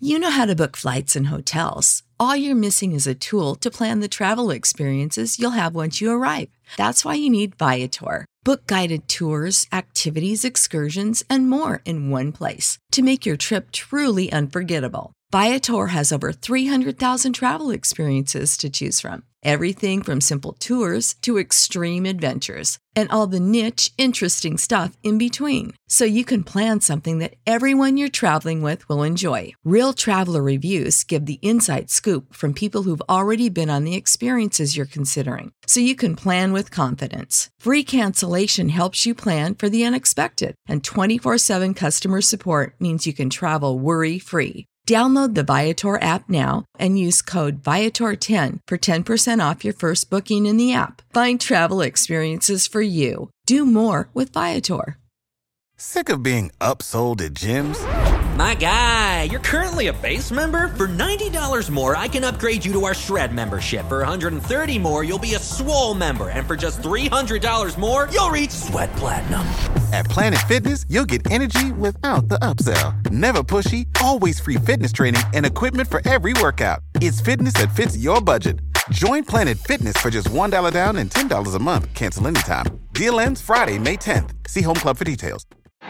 You know how to book flights and hotels. All you're missing is a tool to plan the travel experiences you'll have once you arrive. That's why you need Viator. Book guided tours, activities, excursions, and more in one place to make your trip truly unforgettable. Viator has over 300,000 travel experiences to choose from. Everything from simple tours to extreme adventures and all the niche, interesting stuff in between. So you can plan something that everyone you're traveling with will enjoy. Real traveler reviews give the inside scoop from people who've already been on the experiences you're considering. So you can plan with confidence. Free cancellation helps you plan for the unexpected. And 24/7 customer support means you can travel worry-free. Download the Viator app now and use code Viator10 for 10% off your first booking in the app. Find travel experiences for you. Do more with Viator. Sick of being upsold at gyms? My guy, you're currently a base member. For $90 more, I can upgrade you to our Shred membership. For $130 more, you'll be a Swole member. And for just $300 more, you'll reach Sweat Platinum. At Planet Fitness, you'll get energy without the upsell. Never pushy, always free fitness training and equipment for every workout. It's fitness that fits your budget. Join Planet Fitness for just $1 down and $10 a month. Cancel anytime. Deal ends Friday, May 10th. See Home Club for details.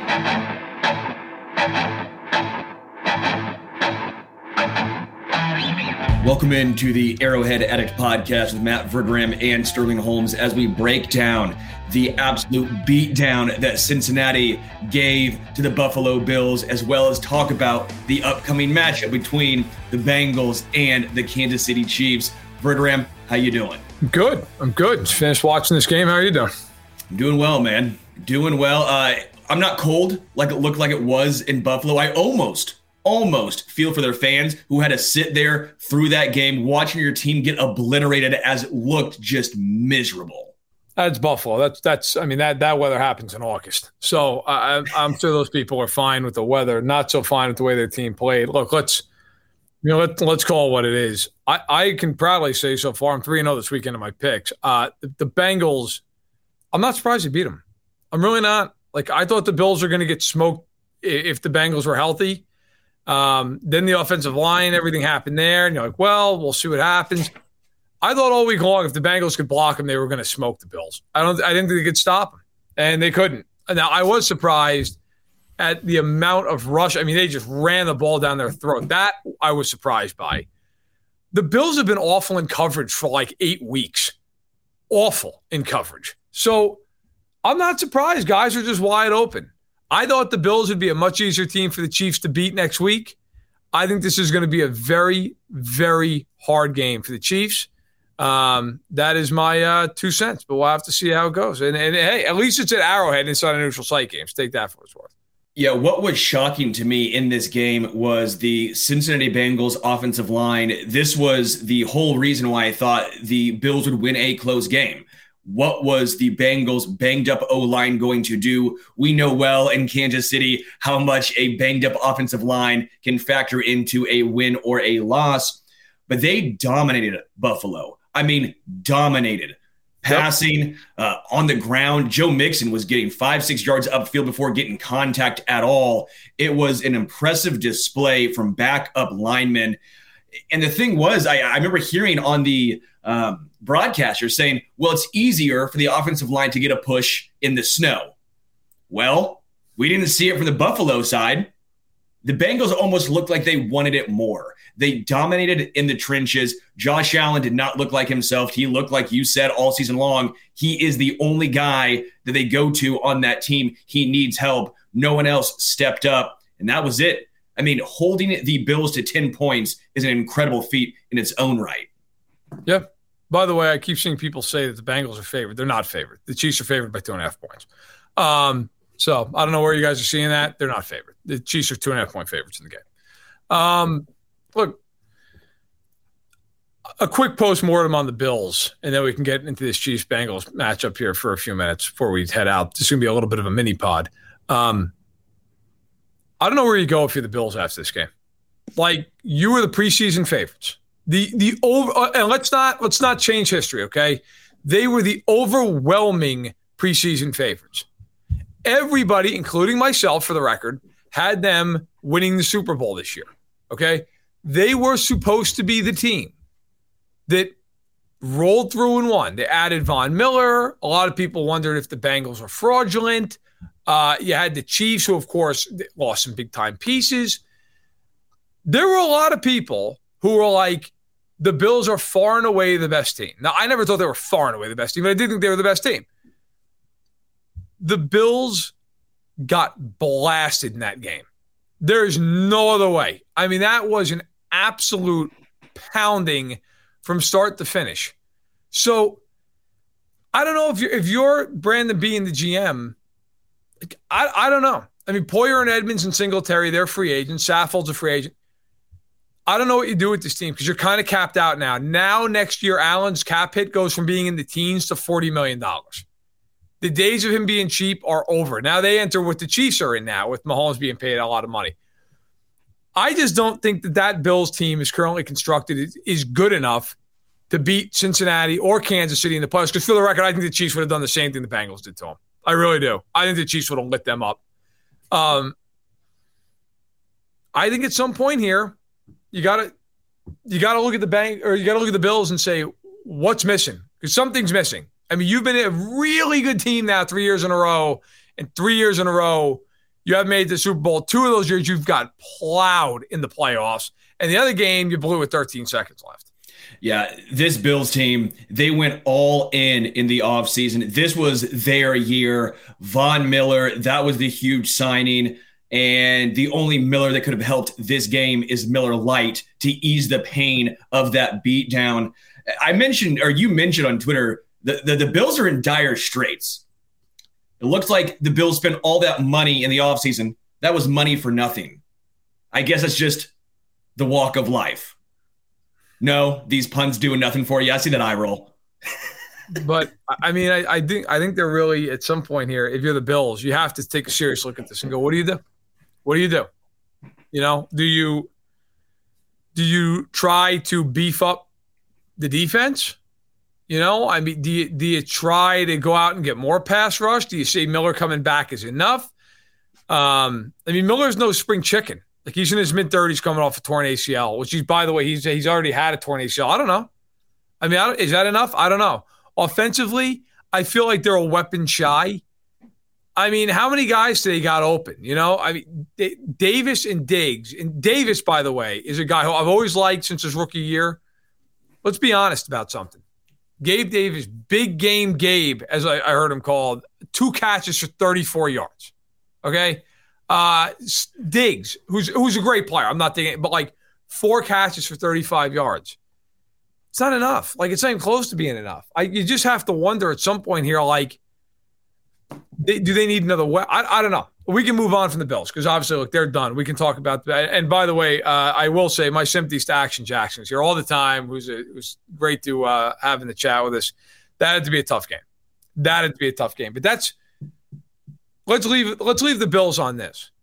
Welcome into the Arrowhead Addict Podcast with Matt Verderame and Sterling Holmes as we break down the absolute beatdown that Cincinnati gave to the Buffalo Bills, as well as talk about the upcoming matchup between the Bengals and the Kansas City Chiefs. Verderame, how you doing? I'm good. Just finished watching this game. How are you doing? I'm doing well, man. Doing well. I'm not cold like it looked like it was in Buffalo. I almost feel for their fans who had to sit there through that game watching your team get obliterated as it looked just miserable. That's Buffalo. That's. I mean, that weather happens in August. So I'm sure those people are fine with the weather, not so fine with the way their team played. Look, let's call it what it is. I can proudly say so far I'm 3-0 this weekend in my picks. The Bengals, I'm not surprised they beat them. I'm really not. Like, I thought the Bills were going to get smoked if the Bengals were healthy. Then the offensive line, everything happened there. And you're like, well, we'll see what happens. I thought all week long, if the Bengals could block them, they were going to smoke the Bills. I didn't think they could stop them, and they couldn't. Now, I was surprised at the amount of rush. I mean, they just ran the ball down their throat. That I was surprised by. The Bills have been awful in coverage for like 8 weeks. Awful in coverage. So I'm not surprised. Guys are just wide open. I thought the Bills would be a much easier team for the Chiefs to beat next week. I think this is going to be a very, very hard game for the Chiefs. That is my 2 cents, but we'll have to see how it goes. And hey, at least it's at Arrowhead inside a neutral site game. So take that for what it's worth. Yeah, what was shocking to me in this game was the Cincinnati Bengals offensive line. This was the whole reason why I thought the Bills would win a close game. What was the Bengals banged-up O-line going to do? We know well in Kansas City how much a banged-up offensive line can factor into a win or a loss. But they dominated Buffalo. I mean, dominated. Passing on the ground. Joe Mixon was getting 5-6 yards upfield before getting contact at all. It was an impressive display from backup linemen. And the thing was, I remember hearing on the broadcaster saying, well, it's easier for the offensive line to get a push in the snow. Well, we didn't see it from the Buffalo side. The Bengals almost looked like they wanted it more. They dominated in the trenches. Josh Allen did not look like himself. He looked like you said all season long. He is the only guy that they go to on that team. He needs help. No one else stepped up, and that was it. I mean, holding the Bills to 10 points is an incredible feat in its own right. Yeah. By the way, I keep seeing people say that the Bengals are favored. They're not favored. The Chiefs are favored by 2.5 points. So I don't know where you guys are seeing that. They're not favored. The Chiefs are 2.5 point favorites in the game. Look, a quick postmortem on the Bills, and then we can get into this Chiefs-Bengals matchup here for a few minutes before we head out. This is going to be a little bit of a mini pod. I don't know where you go if you're the Bills after this game. Like, you were the preseason favorites. And let's not change history, okay? They were the overwhelming preseason favorites. Everybody, including myself, for the record, had them winning the Super Bowl this year. okay? They were supposed to be the team that rolled through and won. They added Von Miller. A lot of people wondered if the Bengals were fraudulent. You had the Chiefs, who, of course, lost some big-time pieces. There were a lot of people who were like, the Bills are far and away the best team. Now, I never thought they were far and away the best team, but I did think they were the best team. The Bills got blasted in that game. There's no other way. I mean, that was an absolute pounding from start to finish. So I don't know if you're Brandon Beane, the GM. I don't know. I mean, Poyer and Edmonds and Singletary, they're free agents. Saffold's a free agent. I don't know what you do with this team because you're kind of capped out now. Now, next year, Allen's cap hit goes from being in the teens to $40 million. The days of him being cheap are over. Now they enter what the Chiefs are in now, with Mahomes being paid a lot of money. I just don't think that Bills team is currently constructed is good enough to beat Cincinnati or Kansas City in the playoffs. Because for the record, I think the Chiefs would have done the same thing the Bengals did to them. I really do. I think the Chiefs would have lit them up. I think at some point here, you gotta look at the Bills and say, what's missing? Because something's missing. I mean, you've been a really good team now 3 years in a row, and 3 years in a row, you have made the Super Bowl. 2 of those years, you've got plowed in the playoffs. And the other game, you blew with 13 seconds left. Yeah, this Bills team, they went all in the offseason. This was their year. Von Miller, that was the huge signing. And the only Miller that could have helped this game is Miller Lite to ease the pain of that beatdown. You mentioned on Twitter, the Bills are in dire straits. It looks like the Bills spent all that money in the offseason. That was money for nothing. I guess it's just the walk of life. No, these puns doing nothing for you. I see that eye roll. But I mean, I think they're really, at some point here, if you're the Bills, you have to take a serious look at this and go, what do you do? What do you do? You know, do you try to beef up the defense? You know, I mean, do you try to go out and get more pass rush? Do you say Miller coming back is enough? I mean, Miller's no spring chicken. Like, he's in his mid-30s coming off a torn ACL, which he's, by the way, he's already had a torn ACL. I don't know. I mean, is that enough? I don't know. Offensively, I feel like they're a weapon shy. I mean, how many guys do they got open? You know, I mean, Davis and Diggs. And Davis, by the way, is a guy who I've always liked since his rookie year. Let's be honest about something. Gabe Davis, big game Gabe, as I heard him called, 2 catches for 34 yards. Okay? Diggs, who's a great player. I'm not thinking, but like 4 catches for 35 yards. It's not enough. Like, it's not even close to being enough. You just have to wonder at some point here, like, do they need another weapon? I don't know. We can move on from the Bills because obviously, look, they're done. We can talk about that. And by the way, I will say my sympathies to Action Jackson's here all the time. It was great to have in the chat with us. That had to be a tough game. But let's leave the Bills on this.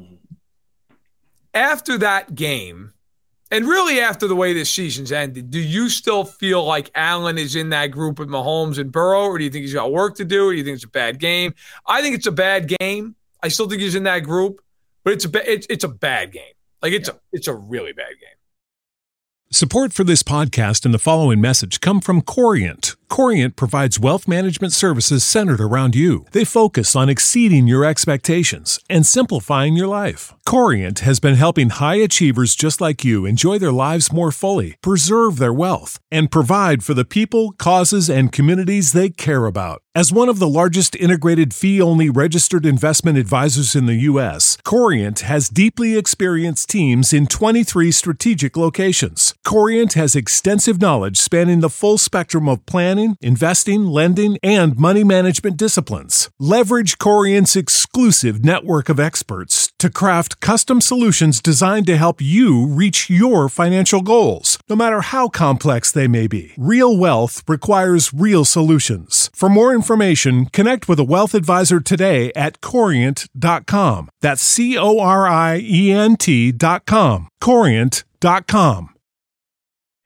After that game, and really after the way this season's ended, do you still feel like Allen is in that group with Mahomes and Burrow, or do you think he's got work to do, or do you think it's a bad game? I think it's a bad game. I still think he's in that group, but it's a bad game. Like, it's a really bad game. Support for this podcast and the following message come from Corient. Corient provides wealth management services centered around you. They focus on exceeding your expectations and simplifying your life. Corient has been helping high achievers just like you enjoy their lives more fully, preserve their wealth, and provide for the people, causes, and communities they care about. As one of the largest integrated fee-only registered investment advisors in the U.S., Corient has deeply experienced teams in 23 strategic locations. Corient has extensive knowledge spanning the full spectrum of planning, investing, lending, and money management disciplines. Leverage Corient's exclusive network of experts to craft custom solutions designed to help you reach your financial goals, no matter how complex they may be. Real wealth requires real solutions. For more information, connect with a wealth advisor today at Corient.com. That's Corient.com. Corient.com.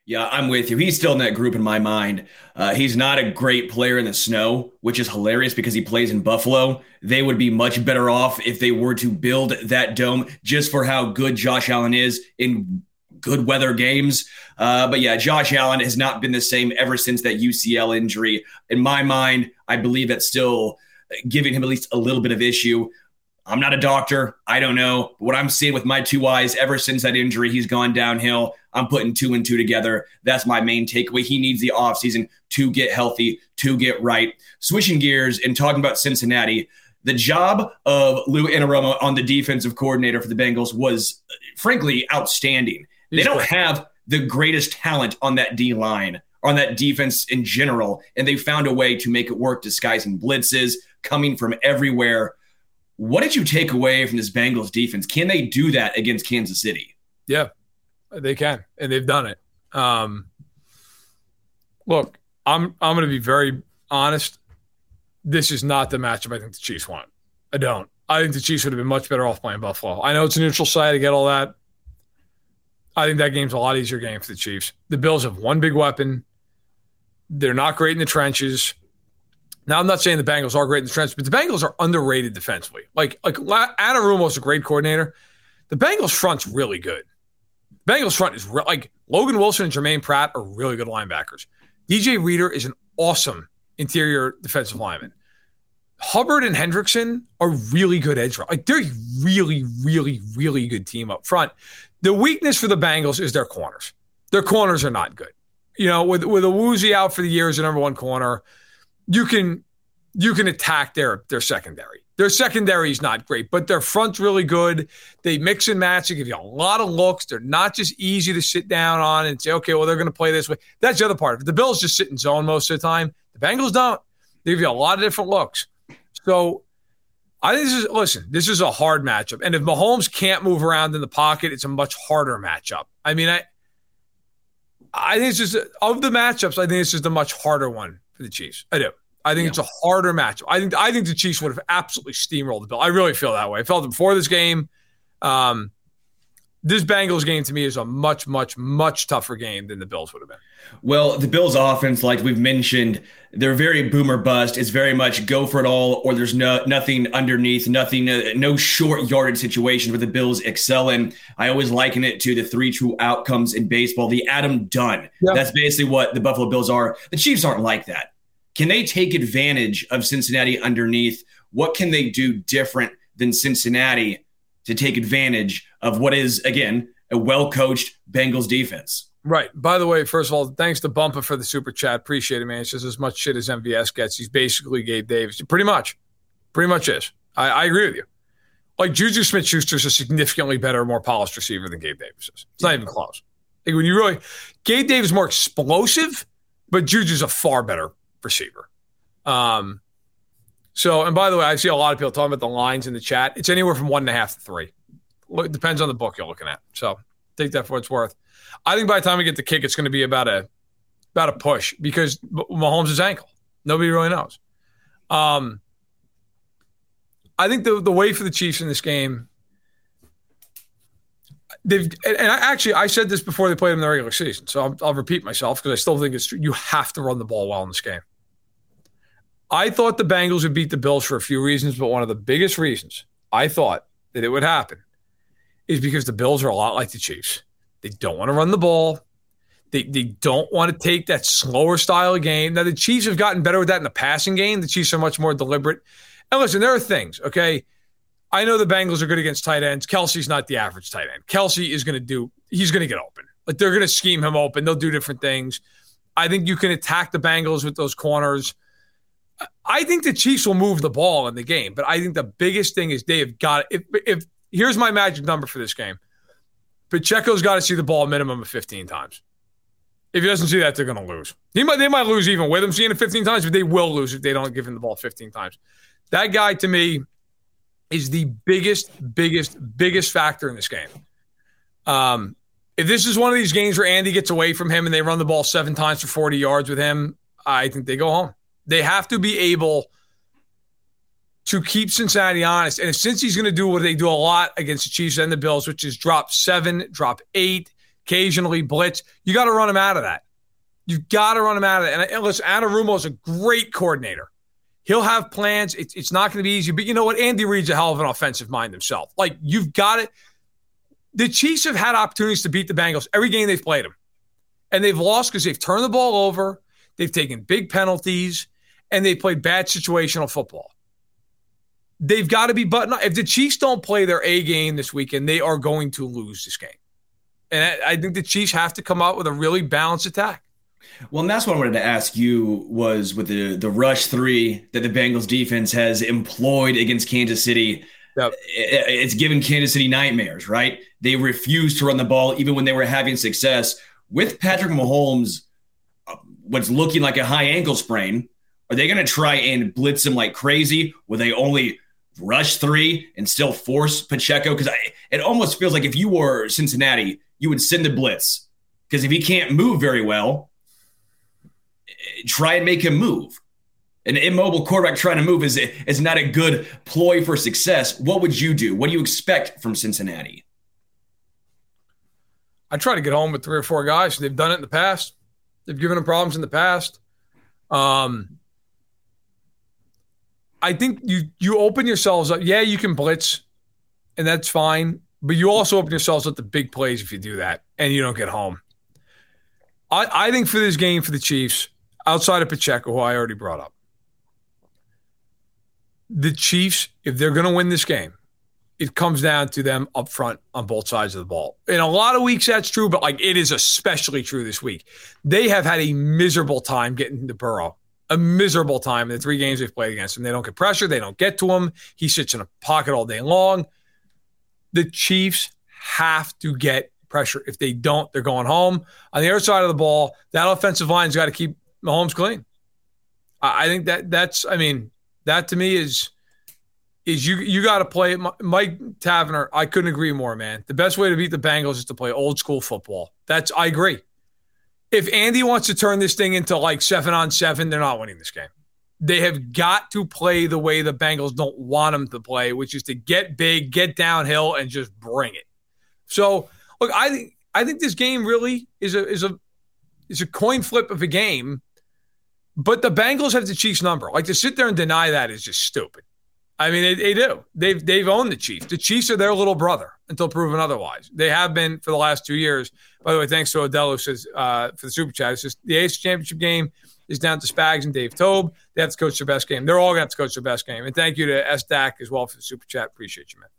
Yeah, I'm with you. He's still in that group in my mind. He's not a great player in the snow, which is hilarious because he plays in Buffalo. They would be much better off if they were to build that dome just for how good Josh Allen is in good weather games. But yeah, Josh Allen has not been the same ever since that UCL injury. In my mind, I believe that's still giving him at least a little bit of issue. I'm not a doctor. I don't know. But what I'm seeing with my two eyes, ever since that injury, he's gone downhill. I'm putting 2 and 2 together. That's my main takeaway. He needs the offseason to get healthy, to get right. Switching gears and talking about Cincinnati, the job of Lou Anarumo on the defensive coordinator for the Bengals was, frankly, outstanding. They don't have the greatest talent on that D-line, on that defense in general, and they found a way to make it work, disguising blitzes, coming from everywhere. What did you take away from this Bengals defense? Can they do that against Kansas City? Yeah, they can, and they've done it. Look, I'm going to be very honest. This is not the matchup I think the Chiefs want. I don't. I think the Chiefs would have been much better off playing Buffalo. I know it's a neutral site. I get all that. I think that game's a lot easier game for the Chiefs. The Bills have one big weapon. They're not great in the trenches. Now, I'm not saying the Bengals are great in the trenches, but the Bengals are underrated defensively. Like Anarumo's a great coordinator. The Bengals front's really good. The Bengals front is like Logan Wilson and Jermaine Pratt are really good linebackers. DJ Reader is an awesome interior defensive lineman. Hubbard and Hendrickson are really good edge rushers. Like they're really, really, really good team up front. The weakness for the Bengals is their corners. Their corners are not good. You know, with Awuzie out for the year as the number one corner, you can attack their secondary. Their secondary is not great, but their front's really good. They mix and match. They give you a lot of looks. They're not just easy to sit down on and say, okay, well, they're going to play this way. That's the other part. If the Bills just sit in zone most of the time, the Bengals don't. They give you a lot of different looks. So I think this is a hard matchup. And if Mahomes can't move around in the pocket, it's a much harder matchup. I mean, I think it's just, of the matchups, I think it's just a much harder one for the Chiefs. I do. I think it's a harder matchup. I think the Chiefs would have absolutely steamrolled the Bills. I really feel that way. I felt it before this game. This Bengals game to me is a much, much, much tougher game than the Bills would have been. Well, the Bills offense, like we've mentioned, they're very boomer bust. It's very much go for it all, or there's nothing underneath, no short yardage situations where the Bills excel in. I always liken it to the 3 true outcomes in baseball, the Adam Dunn. Yep. That's basically what the Buffalo Bills are. The Chiefs aren't like that. Can they take advantage of Cincinnati underneath? What can they do different than Cincinnati to take advantage of what is, again, a well-coached Bengals defense? Right. By the way, first of all, thanks to Bumpa for the super chat. Appreciate it, man. It's just as much shit as MVS gets. He's basically Gabe Davis. Pretty much is. I agree with you. Like, Juju Smith-Schuster is a significantly better, more polished receiver than Gabe Davis is. It's not even close. Like, Gabe Davis is more explosive, but Juju's a far better receiver. So, and by the way, I see a lot of people talking about the lines in the chat. It's anywhere from 1.5 to 3. It depends on the book you're looking at. So take that for what it's worth. I think by the time we get the kick, it's going to be about a push because Mahomes' ankle. Nobody really knows. I think the way for the Chiefs in this game, I said this before they played them in the regular season, so I'll repeat myself because I still think it's true. You have to run the ball well in this game. I thought the Bengals would beat the Bills for a few reasons, but one of the biggest reasons I thought that it would happen is because the Bills are a lot like the Chiefs. They don't want to run the ball. They don't want to take that slower style of game. Now, the Chiefs have gotten better with that in the passing game. The Chiefs are much more deliberate. And listen, there are things, okay? I know the Bengals are good against tight ends. Kelsey's not the average tight end. Kelsey is going to he's going to get open. Like, they're going to scheme him open. They'll do different things. I think you can attack the Bengals with those corners. I think the Chiefs will move the ball in the game, but I think the biggest thing is they have got – if here's my magic number for this game. Pacheco's got to see the ball a minimum of 15 times. If he doesn't see that, they're going to lose. They might lose even with him seeing it 15 times, but they will lose if they don't give him the ball 15 times. That guy, to me, is the biggest factor in this game. If this is one of these games where Andy gets away from him and they run the ball 7 times for 40 yards with him, I think they go home. They have to be able to keep Cincinnati honest. And since he's going to do what they do a lot against the Chiefs and the Bills, which is drop 7, drop 8, occasionally blitz. You got to run them out of that. You've got to run them out of that. And listen, Anarumo is a great coordinator. He'll have plans. It's not going to be easy. But you know what? Andy Reid's a hell of an offensive mind himself. Like, you've got it. The Chiefs have had opportunities to beat the Bengals every game they've played them. And they've lost because they've turned the ball over, they've taken big penalties, and they played bad situational football. They've got to be buttoned up. If the Chiefs don't play their A game this weekend, they are going to lose this game. And I think the Chiefs have to come out with a really balanced attack. Well, and that's what I wanted to ask you was with the rush 3 that the Bengals defense has employed against Kansas City. Yep. It's given Kansas City nightmares, right? They refused to run the ball even when they were having success. With Patrick Mahomes, what's looking like a high ankle sprain, are they going to try and blitz him like crazy? Will they only rush 3 and still force Pacheco? Because it almost feels like if you were Cincinnati, you would send the blitz. Because if he can't move very well, try and make him move. An immobile quarterback trying to move is not a good ploy for success. What would you do? What do you expect from Cincinnati? I try to get home with 3 or 4 guys. They've done it in the past. They've given them problems in the past. I think you open yourselves up. Yeah, you can blitz, and that's fine. But you also open yourselves up to big plays if you do that, and you don't get home. I think for this game for the Chiefs, outside of Pacheco, who I already brought up, the Chiefs, if they're going to win this game, it comes down to them up front on both sides of the ball. In a lot of weeks, that's true, but like it is especially true this week. They have had a miserable time getting to Burrow. A miserable time in the 3 games they've played against him. They don't get pressure. They don't get to him. He sits in a pocket all day long. The Chiefs have to get pressure. If they don't, they're going home. On the other side of the ball, that offensive line's got to keep Mahomes clean. I think that to me is you got to play. Mike Tavener, I couldn't agree more, man. The best way to beat the Bengals is to play old school football. I agree. If Andy wants to turn this thing into like 7-on-7, they're not winning this game. They have got to play the way the Bengals don't want them to play, which is to get big, get downhill, and just bring it. So, look, I think this game really is a coin flip of a game, but the Bengals have the Chiefs number. Like, to sit there and deny that is just stupid. I mean, they do. They've owned the Chiefs. The Chiefs are their little brother until proven otherwise. They have been for the last 2 years. By the way, thanks to Odell, who says for the Super Chat, it's just the AFC Championship game is down to Spags and Dave Tobe. They have to coach their best game. They're all going to have to coach their best game. And thank you to SDAC as well for the Super Chat. Appreciate you, man.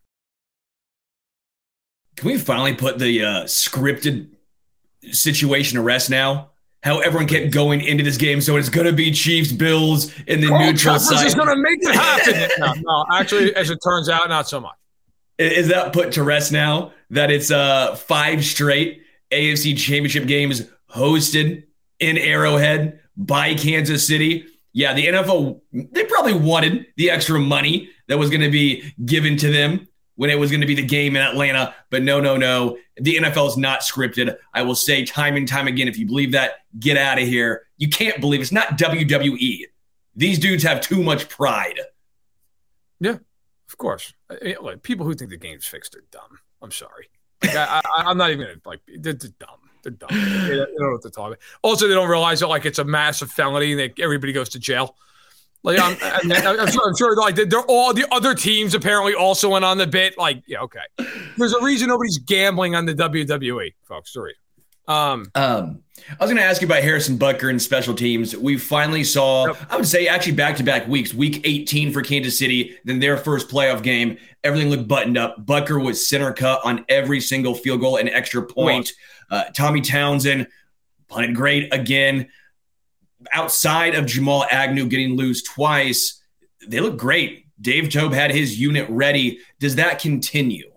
Can we finally put the scripted situation to rest now? How everyone kept going into this game, so it's going to be Chiefs, Bills in the neutral side. Is going to make it happen. No, actually, as it turns out, not so much. Is that put to rest now that it's 5 straight AFC Championship games hosted in Arrowhead by Kansas City? Yeah, the NFL, they probably wanted the extra money that was going to be given to them when it was going to be the game in Atlanta. But no. The NFL is not scripted. I will say time and time again, if you believe that, get out of here. You can't believe it's not WWE. These dudes have too much pride. Yeah, of course. Like, people who think the game's fixed are dumb. I'm sorry. Like, I'm not even like, they're dumb. They're dumb. They don't know what they're talking about. Also, they don't realize that like it's a massive felony and that everybody goes to jail. Like I'm sure like they're all the other teams apparently also went on the bit. Like, yeah, okay. There's a reason nobody's gambling on the WWE, folks. Sorry. I was going to ask you about Harrison Butker and special teams. We finally saw, I would say, actually back-to-back weeks. Week 18 for Kansas City, then their first playoff game. Everything looked buttoned up. Butker was center cut on every single field goal and extra point. Tommy Townsend punted great again. Outside of Jamal Agnew getting loose twice, they look great. Dave Tobe had his unit ready. Does that continue?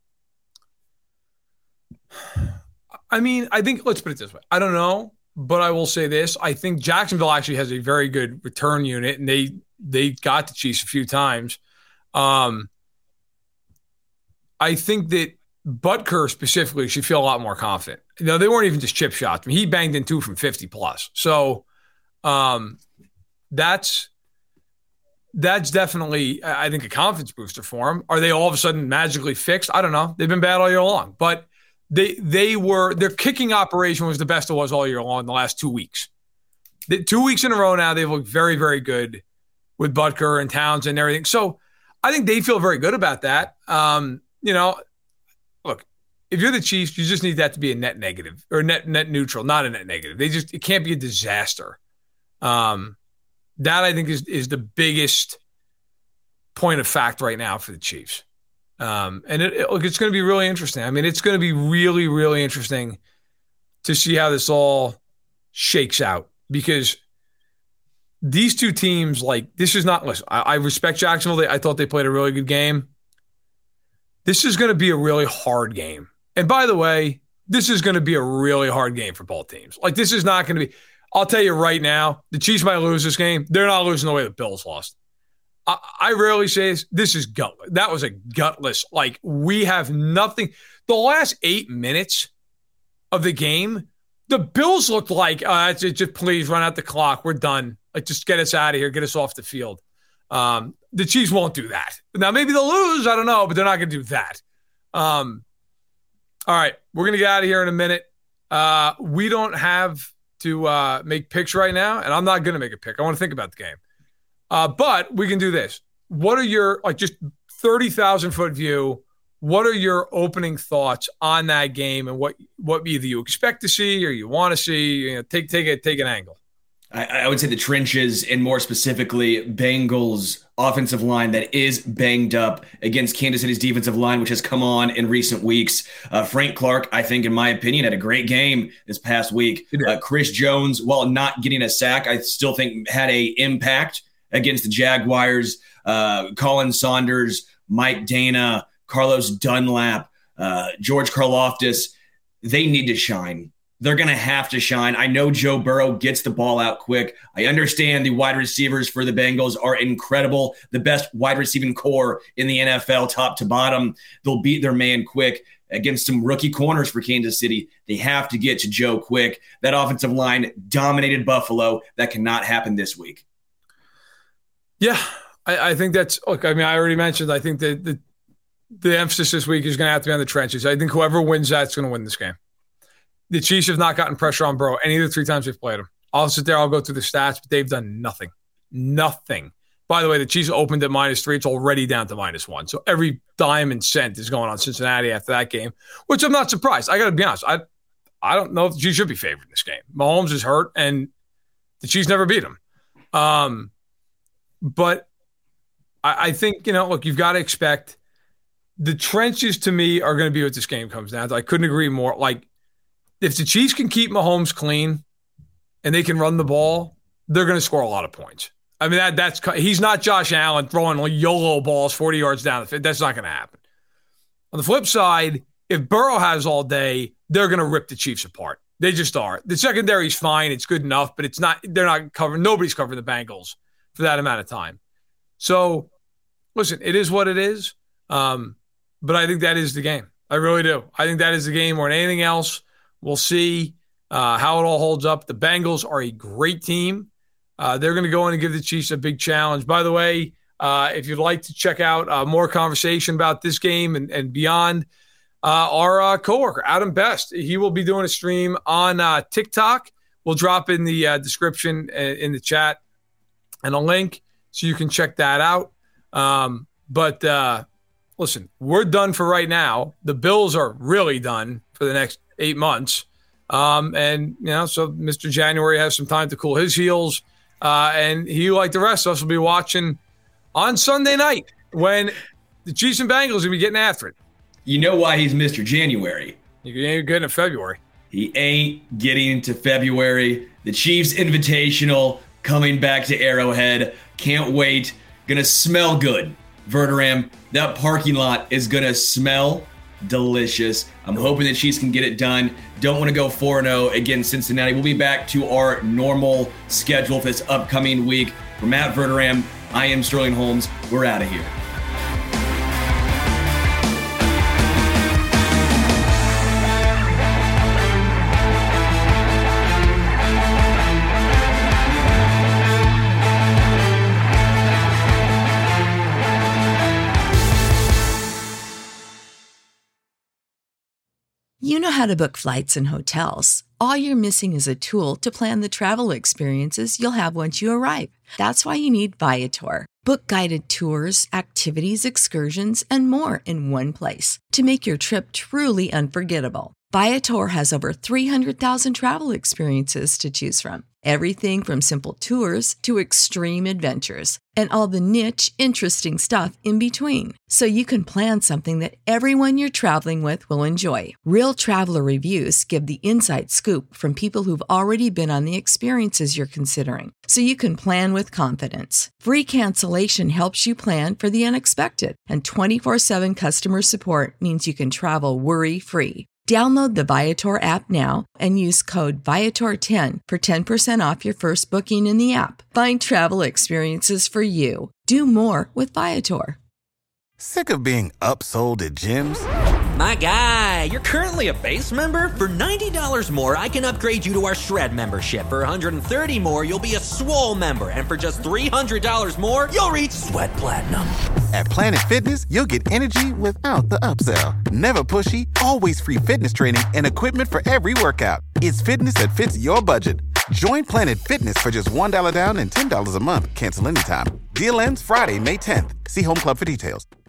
I mean, I think, let's put it this way. I don't know, but I will say this. I think Jacksonville actually has a very good return unit, and they got the Chiefs a few times. I think that Butker specifically should feel a lot more confident. You know, they weren't even just chip shots. I mean, he banged in 2 from 50 plus. So that's definitely, I think, a confidence booster for him. Are they all of a sudden magically fixed? I don't know. They've been bad all year long, but their kicking operation was the best it was all year long in the last 2 weeks. 2 weeks in a row now, they've looked very, very good with Butker and Towns and everything. So I think they feel very good about that. Look, if you're the Chiefs, you just need that to be a net negative or net neutral, not a net negative. It can't be a disaster. That I think is the biggest point of fact right now for the Chiefs. And it's going to be really interesting. I mean, it's going to be really, really interesting to see how this all shakes out, because these two teams, like, this is not, listen, I respect Jacksonville. I thought they played a really good game. This is going to be a really hard game. And by the way, this is going to be a really hard game for both teams. Like, this is not going to be, I'll tell you right now, the Chiefs might lose this game. They're not losing the way the Bills lost. I rarely say this is gutless. That was a gutless. Like, we have nothing. The last 8 minutes of the game, the Bills looked like, just please run out the clock. We're done. Like, just get us out of here. Get us off the field. The Chiefs won't do that. Now, maybe they'll lose. I don't know, but they're not going to do that. All right. We're going to get out of here in a minute. We don't have to make picks right now, and I'm not going to make a pick. I want to think about the game. But we can do this. What are your, like, just 30,000-foot view, what are your opening thoughts on that game, and what either you expect to see or you want to see? Take an angle. I would say the trenches, and more specifically Bengals offensive line that is banged up against Kansas City's defensive line, which has come on in recent weeks. Frank Clark, I think, in my opinion, had a great game this past week. Chris Jones, while not getting a sack, I still think had a impact against the Jaguars. Colin Saunders, Mike Dana, Carlos Dunlap, George Karlaftis, they need to shine. They're going to have to shine. I know Joe Burrow gets the ball out quick. I understand the wide receivers for the Bengals are incredible. The best wide receiving core in the NFL, top to bottom. They'll beat their man quick against some rookie corners for Kansas City. They have to get to Joe quick. That offensive line dominated Buffalo. That cannot happen this week. Yeah, I think that's – look, I mean, I already mentioned, I think that the emphasis this week is going to have to be on the trenches. I think whoever wins that's going to win this game. The Chiefs have not gotten pressure on Burrow any of the 3 times they've played him. I'll sit there, I'll go through the stats, but they've done nothing. Nothing. By the way, the Chiefs opened at -3. It's already down to -1. So every dime and cent is going on Cincinnati after that game, which I'm not surprised. I got to be honest. I don't know if the Chiefs should be favored in this game. Mahomes is hurt, and the Chiefs never beat him. But I think, look, you've got to expect the trenches to me are going to be what this game comes down to. I couldn't agree more. Like, if the Chiefs can keep Mahomes clean and they can run the ball, they're going to score a lot of points. I mean, he's not Josh Allen throwing like YOLO balls 40 yards down the field. That's not going to happen. On the flip side, if Burrow has all day, they're going to rip the Chiefs apart. They just are. The secondary's fine. It's good enough, but they're not covering. Nobody's covering the Bengals for that amount of time. So, listen, it is what it is. But I think that is the game. I really do. I think that is the game more than anything else. We'll see how it all holds up. The Bengals are a great team. They're going to go in and give the Chiefs a big challenge. By the way, if you'd like to check out more conversation about this game and beyond, our coworker, Adam Best, he will be doing a stream on TikTok. We'll drop in the description in the chat and a link so you can check that out. But listen, we're done for right now. The Bills are really done for the next 8 months. So Mr. January has some time to cool his heels. And he, like the rest of us, will be watching on Sunday night when the Chiefs and Bengals will be getting after it. You know why he's Mr. January? You ain't getting to February. He ain't getting into February. The Chiefs Invitational coming back to Arrowhead. Can't wait. Gonna smell good. Verderame, that parking lot is gonna smell delicious. I'm hoping the Chiefs can get it done. Don't want to go 4-0 against Cincinnati. We'll be back to our normal schedule for this upcoming week. For Matt Verderame, I am Sterling Holmes. We're out of here. how to book flights and hotels. All you're missing is a tool to plan the travel experiences you'll have once you arrive. That's why you need Viator. Book guided tours, activities, excursions, and more in one place to make your trip truly unforgettable. Viator has over 300,000 travel experiences to choose from. Everything from simple tours to extreme adventures and all the niche, interesting stuff in between. So you can plan something that everyone you're traveling with will enjoy. Real traveler reviews give the inside scoop from people who've already been on the experiences you're considering. So you can plan with confidence. Free cancellation helps you plan for the unexpected. And 24/7 customer support means you can travel worry-free. Download the Viator app now and use code Viator10 for 10% off your first booking in the app. Find travel experiences for you. Do more with Viator. Sick of being upsold at gyms? My guy, you're currently a base member. For $90 more, I can upgrade you to our Shred membership. For $130 more, you'll be a Swole member. And for just $300 more, you'll reach Sweat Platinum. At Planet Fitness, you'll get energy without the upsell. Never pushy, always free fitness training and equipment for every workout. It's fitness that fits your budget. Join Planet Fitness for just $1 down and $10 a month. Cancel anytime. Deal ends Friday, May 10th. See Home Club for details.